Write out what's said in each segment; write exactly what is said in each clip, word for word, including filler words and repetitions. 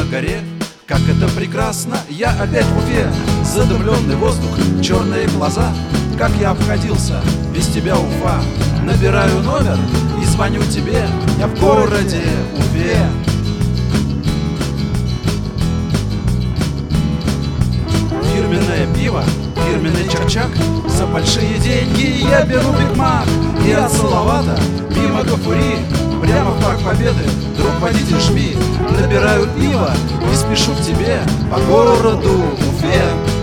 горе. Как это прекрасно, я опять в Уфе. Задымленный воздух, черные глаза. Как я обходился без тебя, Уфа. Набираю номер и звоню тебе. Я в городе Уфе. Фирменное пиво, фирменный чак-чак. За большие деньги я беру Биг Мак. И от Салавата мимо Гафури прямо в Парк Победы, друг, водитель, жми. Набираю пиво и спешу к тебе по городу Уфе.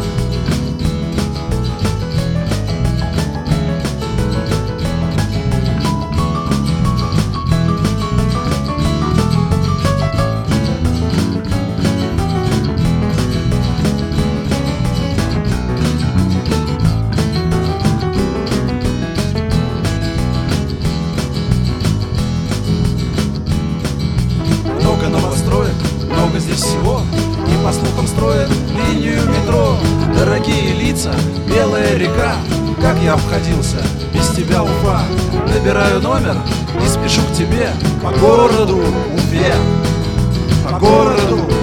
Много новостроек, много здесь всего. И по слухам строят линию метро. Дорогие лица, белая река. Как я обходился без тебя, Уфа. Набираю номер и спешу к тебе по городу Уфе. По городу